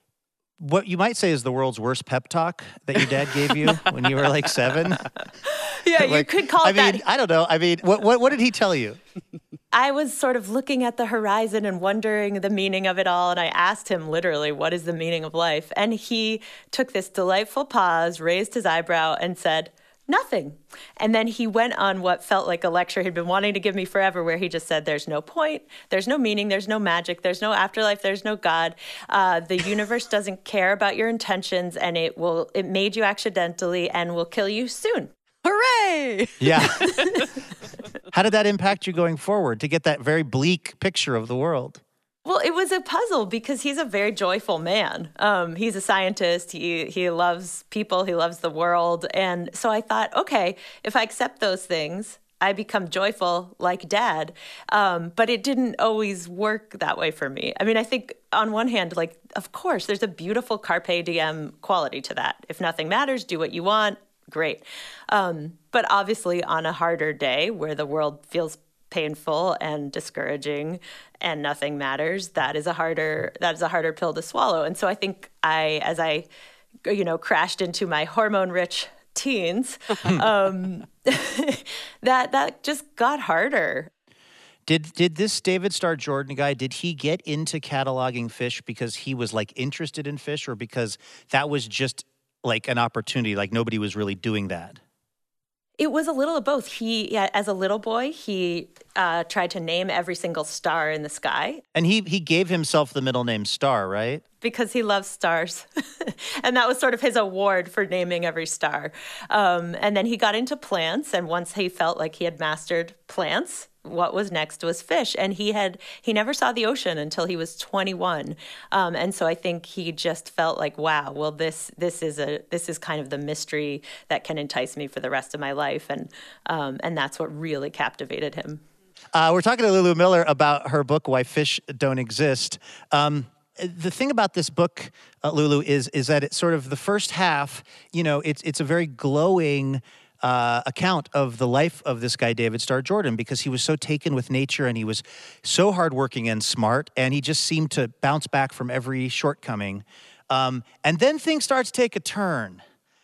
what you might say is the world's worst pep talk that your dad gave you when you were like seven. Yeah, like, you could call I it that. mean, I don't know. I mean, what, what what did he tell you? I was sort of looking at the horizon and wondering the meaning of it all. And I asked him literally, what is the meaning of life? And he took this delightful pause, raised his eyebrow, and said, nothing. And then he went on what felt like a lecture he'd been wanting to give me forever, where he just said, there's no point, there's no meaning, there's no magic, there's no afterlife, there's no God. Uh, the universe doesn't care about your intentions, and it will it made you accidentally and will kill you soon. Hooray! Yeah. How did that impact you going forward to get that very bleak picture of the world? Well, it was a puzzle because he's a very joyful man. Um, he's a scientist. He he loves people. He loves the world. And so I thought, okay, if I accept those things, I become joyful like Dad. Um, but it didn't always work that way for me. I mean, I think on one hand, like, of course, there's a beautiful carpe diem quality to that. If nothing matters, do what you want. Great. Um, but obviously on a harder day where the world feels painful and discouraging and nothing matters, that is a harder that is a harder pill to swallow. And so I think I as I you know crashed into my hormone rich teens, um that that just got harder. Did did this David Starr Jordan guy, did he get into cataloging fish because he was like interested in fish, or because that was just like an opportunity, like nobody was really doing that? It was a little of both. He, yeah, as a little boy, he uh, tried to name every single star in the sky. And he he gave himself the middle name Star, right? Because he loves stars. And that was sort of his award for naming every star. Um, and then he got into plants. And once he felt like he had mastered plants, what was next was fish. And he had he never saw the ocean until he was twenty-one. Um, and so I think he just felt like, wow, well, this this is a this is kind of the mystery that can entice me for the rest of my life. And um, and that's what really captivated him. Uh, we're talking to Lulu Miller about her book, Why Fish Don't Exist. Um, the thing about this book, uh, Lulu, is is that it's sort of the first half, you know, it's it's a very glowing Uh, account of the life of this guy, David Starr Jordan, because he was so taken with nature and he was so hardworking and smart, and he just seemed to bounce back from every shortcoming. Um, and then things start to take a turn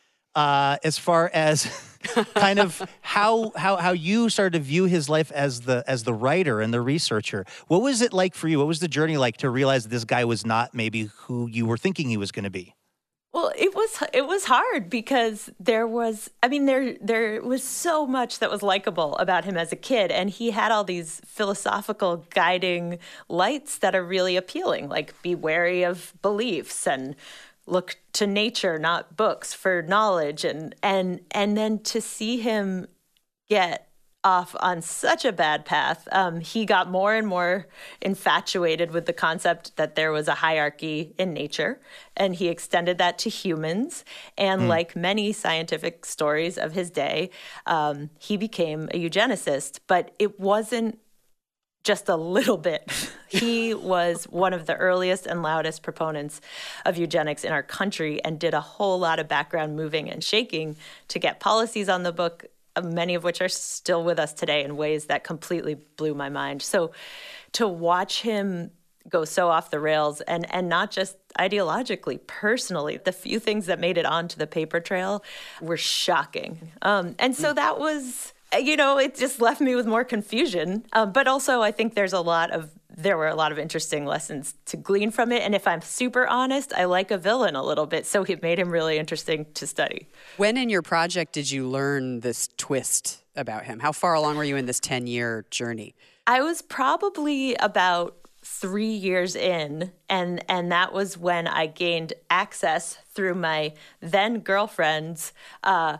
uh, as far as kind of how how how you started to view his life as the as the writer and the researcher. What was it like for you? What was the journey like to realize that this guy was not maybe who you were thinking he was going to be? Well, it was it was hard because there was, I mean, there there was so much that was likable about him as a kid, and he had all these philosophical guiding lights that are really appealing, like be wary of beliefs and look to nature, not books, for knowledge, and and and then to see him get off on such a bad path. Um, he got more and more infatuated with the concept that there was a hierarchy in nature, and he extended that to humans. And mm. like many scientific stories of his day, um, he became a eugenicist, but it wasn't just a little bit. He was one of the earliest and loudest proponents of eugenics in our country and did a whole lot of background moving and shaking to get policies on the book, many of which are still with us today in ways that completely blew my mind. So to watch him go so off the rails, and, and not just ideologically, personally, the few things that made it onto the paper trail were shocking. Um, and so that was, you know, it just left me with more confusion. Um, but also I think there's a lot of there were a lot of interesting lessons to glean from it. And if I'm super honest, I like a villain a little bit. So it made him really interesting to study. When in your project did you learn this twist about him? How far along were you in this ten-year journey? I was probably about three years in, and, and that was when I gained access through my then girlfriend's uh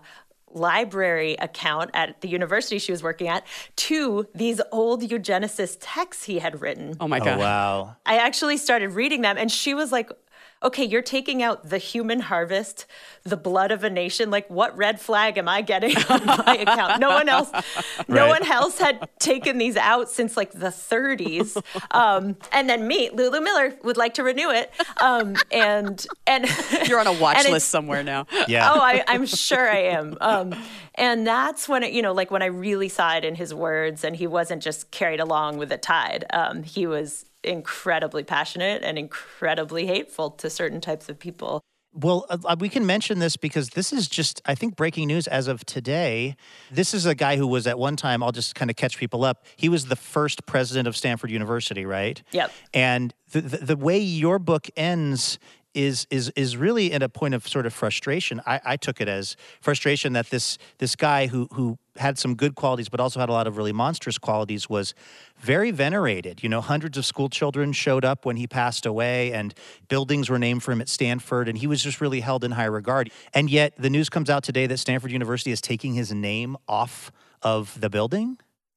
library account at the university she was working at to these old eugenicist texts he had written. Oh my God. Oh, wow. I actually started reading them, and she was like, okay, you're taking out the human harvest, the blood of a nation. Like, what red flag am I getting on my account? No one else, no Right. one else had taken these out since like the thirties. Um, and then me, Lulu Miller, would like to renew it. Um, and and You're on a watch and list somewhere now. Yeah. Oh, I, I'm sure I am. Um, and that's when it, you know, like when I really saw it in his words, and he wasn't just carried along with the tide. Um, he was incredibly passionate and incredibly hateful to certain types of people. Well, uh, we can mention this because this is just, I think, breaking news as of today. This is a guy who was at one time, I'll just kind of catch people up, he was the first president of Stanford University, right? Yep. And the, the, the way your book ends is is is really at a point of sort of frustration. I, I took it as frustration that this this guy who who had some good qualities but also had a lot of really monstrous qualities was very venerated. You know, hundreds of school children showed up when he passed away, and buildings were named for him at Stanford, and he was just really held in high regard. And yet the news comes out today that Stanford University is taking his name off of the building. Yep.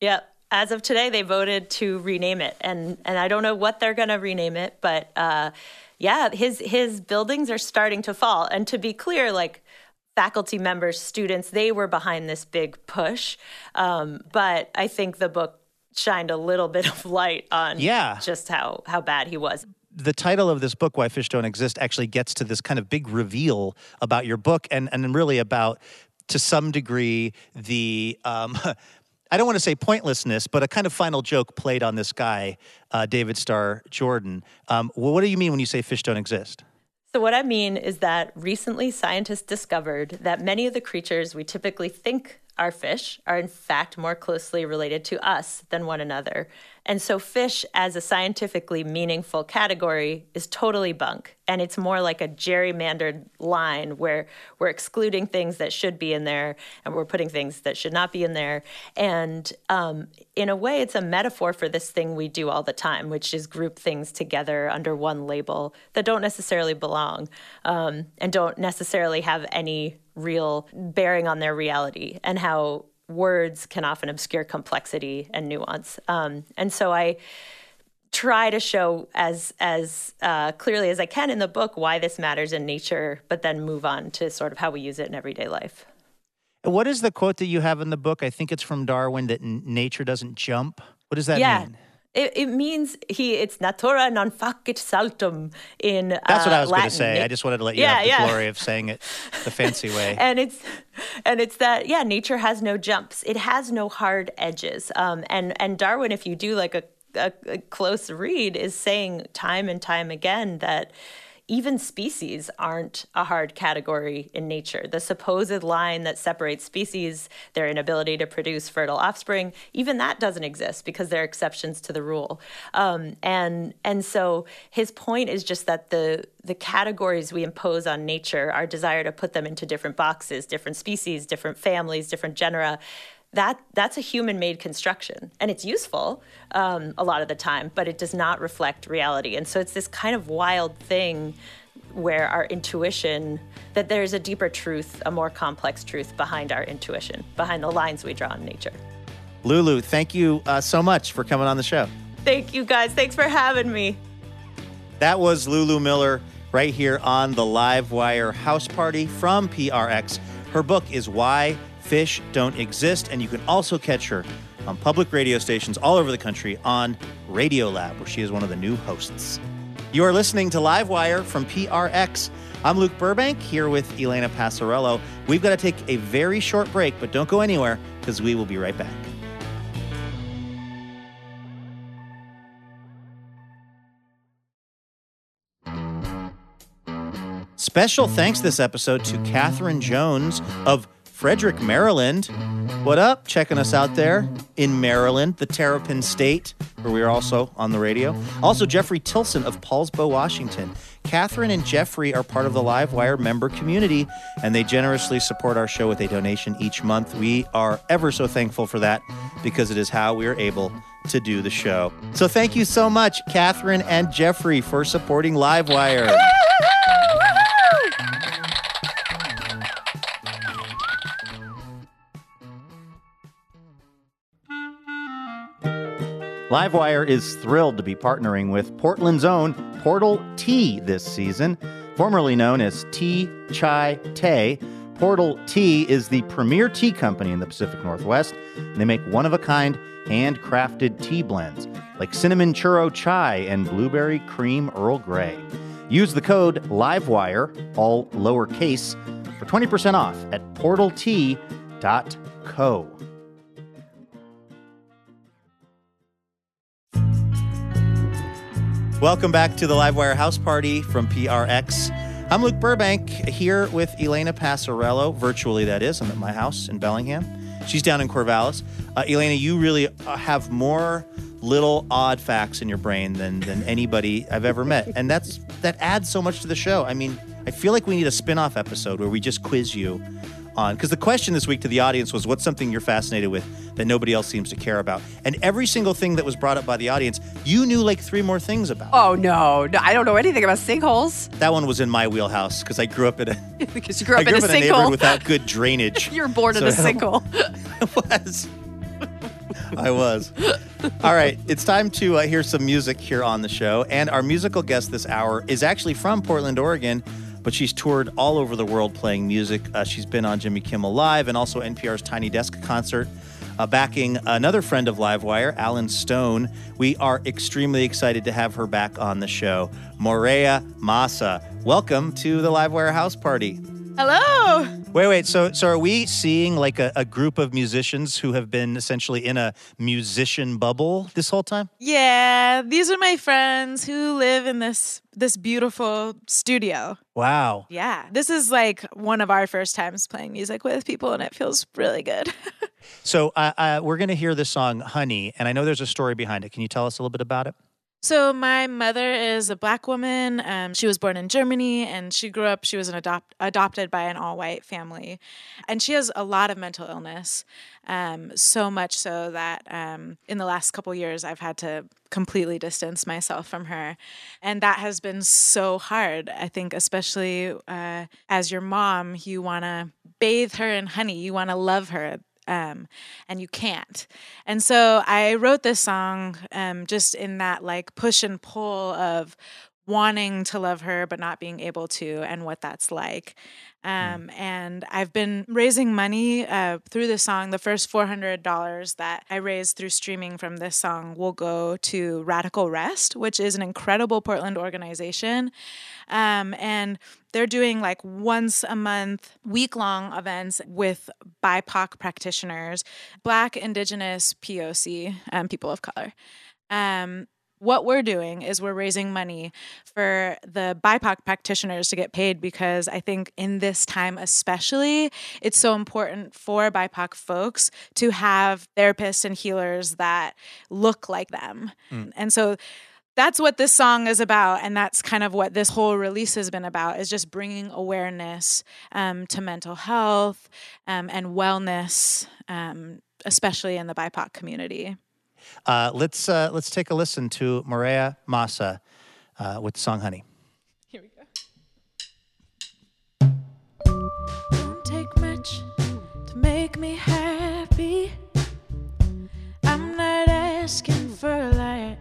as of today, they voted to rename it, and and I don't know what they're going to rename it, but uh, yeah, his his buildings are starting to fall. And to be clear, like faculty members, students, they were behind this big push, um, but I think the book shined a little bit of light on yeah. just how how bad he was. The title of this book, Why Fish Don't Exist, actually gets to this kind of big reveal about your book, and and really about, to some degree, the um, I don't want to say pointlessness, but a kind of final joke played on this guy, uh, David Starr Jordan. Um, well, what do you mean when you say fish don't exist? So what I mean is that recently scientists discovered that many of the creatures we typically think are fish are in fact more closely related to us than one another. And so fish as a scientifically meaningful category is totally bunk. And it's more like a gerrymandered line where we're excluding things that should be in there and we're putting things that should not be in there. And um, in a way, it's a metaphor for this thing we do all the time, which is group things together under one label that don't necessarily belong um, and don't necessarily have any real bearing on their reality, and how words can often obscure complexity and nuance. Um, and so I try to show as as uh, clearly as I can in the book why this matters in nature, but then move on to sort of how we use it in everyday life. What is the quote that you have in the book? I think it's from Darwin, that n- nature doesn't jump. What does that yeah. mean? It, it means he. It's natura non facit saltum in uh, That's what I was going Latin. to say. I just wanted to let you yeah, have the yeah. glory of saying it the fancy way. and it's and it's that yeah, nature has no jumps. It has no hard edges. Um, and and Darwin, if you do like a, a, a close read, is saying time and time again that even species aren't a hard category in nature. The supposed line that separates species, their inability to produce fertile offspring, even that doesn't exist because there are exceptions to the rule. Um, and and so his point is just that the the categories we impose on nature, our desire to put them into different boxes, different species, different families, different genera, that that's a human-made construction, and it's useful um, a lot of the time, but it does not reflect reality. And so it's this kind of wild thing where our intuition, that there's a deeper truth, a more complex truth behind our intuition, behind the lines we draw in nature. Lulu, thank you uh, so much for coming on the show. Thank you, guys. Thanks for having me. That was Lulu Miller right here on the Livewire House Party from P R X. Her book is Why Fish Don't Exist, and you can also catch her on public radio stations all over the country on Radiolab, where she is one of the new hosts. You are listening to Livewire from P R X. I'm Luke Burbank, here with Elena Passarello. We've got to take a very short break, but don't go anywhere, because we will be right back. Special thanks this episode to Catherine Jones of Frederick, Maryland. What up? Checking us out there in Maryland, the Terrapin State, where we are also on the radio. Also, Jeffrey Tilson of Paulsbo, Washington. Catherine and Jeffrey are part of the Livewire member community, and they generously support our show with a donation each month. We are ever so thankful for that, because it is how we are able to do the show. So thank you so much, Catherine and Jeffrey, for supporting Livewire. Livewire is thrilled to be partnering with Portland's own Portal Tea this season. Formerly known as Tea Chai Tay, Portal Tea is the premier tea company in the Pacific Northwest, and they make one-of-a-kind handcrafted tea blends like cinnamon churro chai and blueberry cream Earl Grey. Use the code LIVEWIRE, all lowercase, for twenty percent off at portal tea dot co. Welcome back to the Livewire House Party from P R X. I'm Luke Burbank, here with Elena Passarello, virtually that is. I'm at my house in Bellingham. She's down in Corvallis. Uh, Elena, you really have more little odd facts in your brain than than anybody I've ever met. And that's that adds so much to the show. I mean, I feel like we need a spin-off episode where we just quiz you on, because the question this week to the audience was, what's something you're fascinated with that nobody else seems to care about? And every single thing that was brought up by the audience, you knew like three more things about. Oh, no. no I don't know anything about sinkholes. That one was in my wheelhouse, because I grew up in a, because you grew up I grew in up a in a sinkhole neighborhood without good drainage. You were born in So a sinkhole. It was. I was. All right, it's time to uh, hear some music here on the show. And our musical guest this hour is actually from Portland, Oregon, but she's toured all over the world playing music. Uh, she's been on Jimmy Kimmel Live and also N P R's Tiny Desk concert, uh, backing another friend of Livewire, Alan Stone. We are extremely excited to have her back on the show, Morea Massa. Welcome to the Livewire House Party. Hello. Wait, wait. So, so are we seeing like a, a group of musicians who have been essentially in a musician bubble this whole time? Yeah, these are my friends who live in this this beautiful studio. Wow. Yeah, this is like one of our first times playing music with people, and it feels really good. So, uh, uh, we're going to hear this song, Honey, and I know there's a story behind it. Can you tell us a little bit about it? So my mother is a Black woman. Um, she was born in Germany, and she grew up, she was an adopt, adopted by an all-white family. And she has a lot of mental illness, um, so much so that um, in the last couple years, I've had to completely distance myself from her. And that has been so hard, I think, especially uh, as your mom, you want to bathe her in honey. You want to love her. Um, and you can't. And so I wrote this song um, just in that like push and pull of wanting to love her but not being able to, and what that's like. Um, and I've been raising money uh, through this song. The first four hundred dollars that I raised through streaming from this song will go to Radical Rest, which is an incredible Portland organization. Um, and they're doing like once a month, week-long events with B I P O C practitioners, Black, Indigenous, P O C, um, people of color. Um, what we're doing is we're raising money for the B I P O C practitioners to get paid, because I think in this time especially, it's so important for B I P O C folks to have therapists and healers that look like them. Mm. And so that's what this song is about, and that's kind of what this whole release has been about, is just bringing awareness um, to mental health um, and wellness, um, especially in the B I P O C community. Uh, let's uh, let's take a listen to Morea Massa uh, with the song Honey. Here we go. Don't take much to make me happy. I'm not asking for a lot.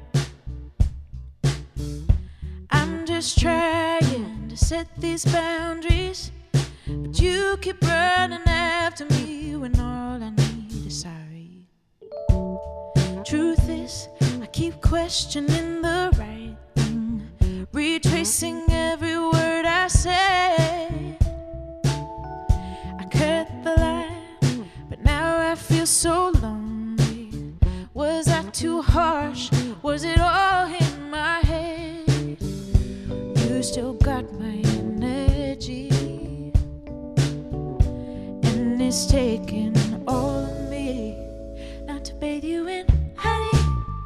I'm just trying to set these boundaries, but you keep running after me when all I need is sorry. Truth is, I keep questioning the right thing, retracing every word I say. I cut the line, but now I feel so lonely. Was I too harsh? Was it all in my head? You still got my energy, and it's taking all of me not to bathe you in honey.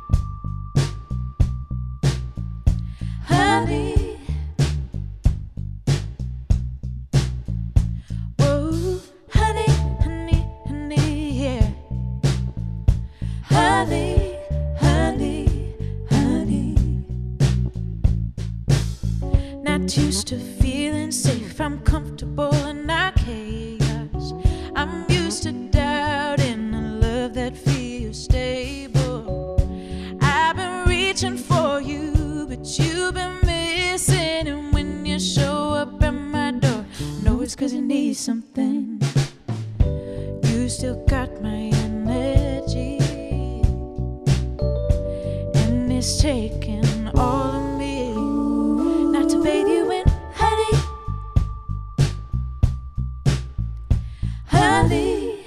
Honey. Whoa, honey, honey, honey, yeah. Honey, honey, honey. Not used to feeling safe. I'm comfortable in our chaos. I'm used to doubting a love that feels stable. I've been reaching for you, but you've been missing. And when you show up at my door, I know it's 'cause you need something. You still got my energy, and it's taking all of me not to bathe you in honey. Honey.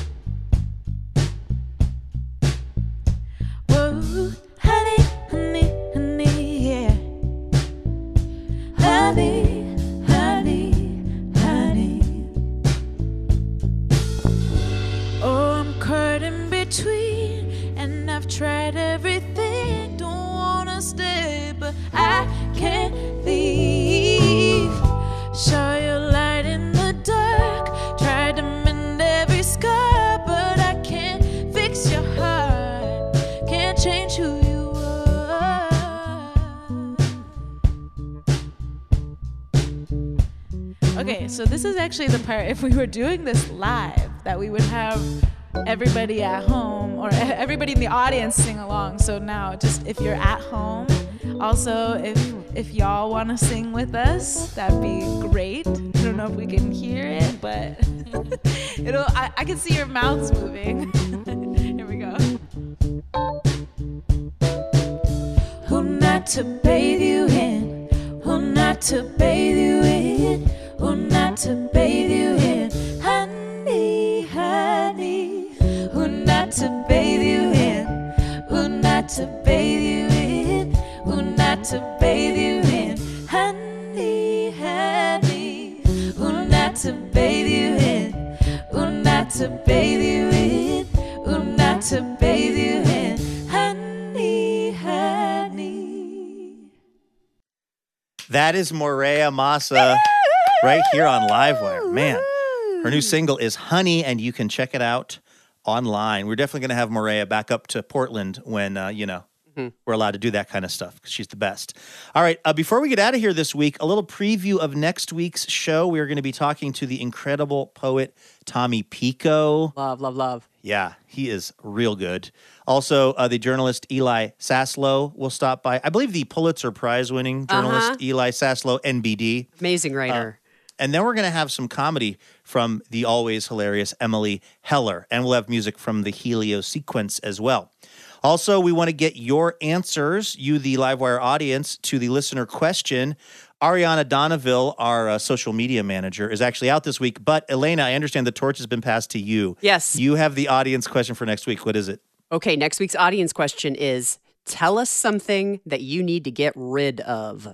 Whoa, honey, honey, honey, yeah. Honey, honey, honey. Oh, I'm caught in between, and I've tried everything. Don't wanna stay, but I can't leave. Saw your light in the dark, tried to mend every scar, but I can't fix your heart, can't change who you are. Okay, so this is actually the part, if we were doing this live, that we would have everybody at home or everybody in the audience sing along. So now, just if you're at home, also if if y'all want to sing with us, that'd be great. I don't know if we can hear it, but it'll. I, I can see your mouths moving. Here we go. Who not to bathe you in? Who not to bathe you in? Who not to bathe you in? Honey, honey. Who not to bathe you in? Who not to bathe you in? Who not to bathe you in? Honey, honey. Who not to bathe you in? Who not to bathe you in? Who not to bathe you in? Honey, honey. That is Morea Massa right here on Livewire. Man, her new single is Honey, and you can check it out online. We're definitely going to have Morea back up to Portland when, uh, you know, mm-hmm. we're allowed to do that kind of stuff because she's the best. All right, uh, before we get out of here this week, a little preview of next week's show. We are going to be talking to the incredible poet Tommy Pico. Love, love, love. Yeah, he is real good. Also, uh, the journalist Eli Saslow will stop by. I believe the Pulitzer Prize-winning journalist uh-huh. Eli Saslow, N B D. Amazing writer. Uh, and then we're going to have some comedy from the always hilarious Emily Heller. And we'll have music from the Helio Sequence as well. Also, we want to get your answers, you, the Livewire audience, to the listener question. Ariana Donneville, our uh, social media manager, is actually out this week. But, Elena, I understand the torch has been passed to you. Yes. You have the audience question for next week. What is it? Okay, next week's audience question is, tell us something that you need to get rid of.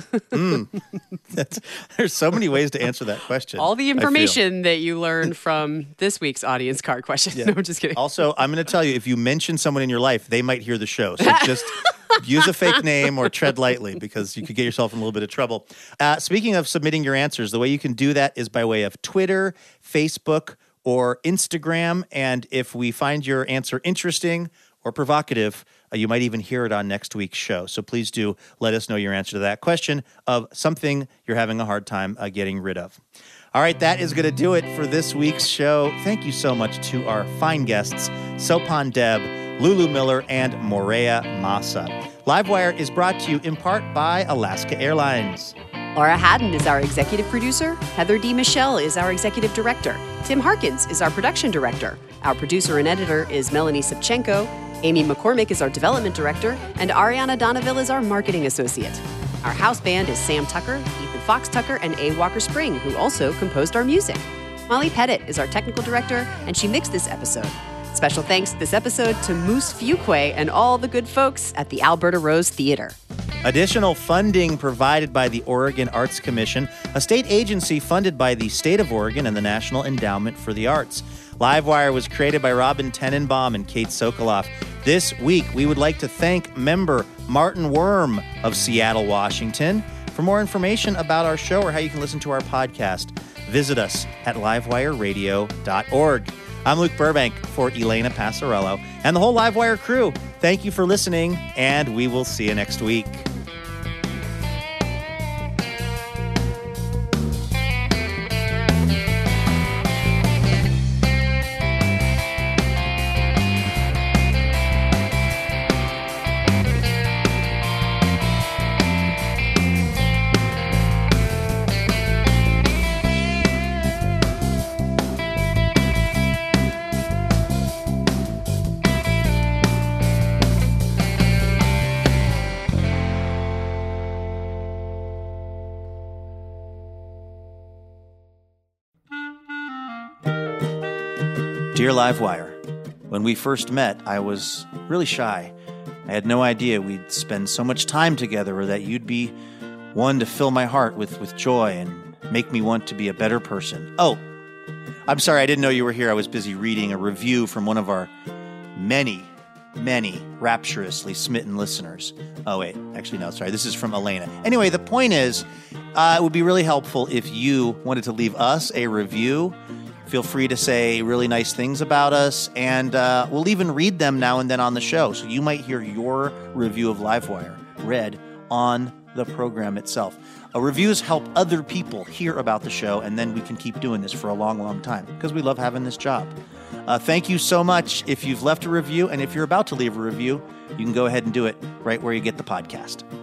mm. That's, there's so many ways to answer that question. All the information that you learned from this week's audience card question. Yeah. No, I'm just kidding. Also, I'm going to tell you, if you mention someone in your life, they might hear the show. So just use a fake name or tread lightly because you could get yourself in a little bit of trouble. Uh, speaking of submitting your answers, the way you can do that is by way of Twitter, Facebook, or Instagram. And if we find your answer interesting or provocative, uh, you might even hear it on next week's show. So please do let us know your answer to that question of something you're having a hard time uh, getting rid of. All right, that is going to do it for this week's show. Thank you so much to our fine guests, Sopan Deb, Lulu Miller, and Morea Massa. Livewire is brought to you in part by Alaska Airlines. Laura Haddon is our executive producer. Heather D. Michelle is our executive director. Tim Harkins is our production director. Our producer and editor is Melanie Sipchenko. Amy McCormick is our development director. And Ariana Donneville is our marketing associate. Our house band is Sam Tucker, Ethan Fox Tucker, and A. Walker Spring, who also composed our music. Molly Pettit is our technical director, and she mixed this episode. Special thanks this episode to Moose Fuquay and all the good folks at the Alberta Rose Theater. Additional funding provided by the Oregon Arts Commission, a state agency funded by the State of Oregon and the National Endowment for the Arts. Livewire was created by Robin Tenenbaum and Kate Sokoloff. This week, we would like to thank member Martin Worm of Seattle, Washington. For more information about our show or how you can listen to our podcast, visit us at livewire radio dot org. I'm Luke Burbank for Elena Passarello and the whole Livewire crew. Thank you for listening, and we will see you next week. Dear Livewire, when we first met, I was really shy. I had no idea we'd spend so much time together or that you'd be one to fill my heart with, with joy and make me want to be a better person. Oh, I'm sorry, I didn't know you were here. I was busy reading a review from one of our many, many rapturously smitten listeners. Oh, wait, actually, no, sorry. This is from Elena. Anyway, the point is, uh, it would be really helpful if you wanted to leave us a review. Feel free to say really nice things about us, and uh, we'll even read them now and then on the show. So you might hear your review of Livewire read on the program itself. Uh, reviews help other people hear about the show, and then we can keep doing this for a long, long time because we love having this job. Uh, thank you so much. If you've left a review, and if you're about to leave a review, you can go ahead and do it right where you get the podcast.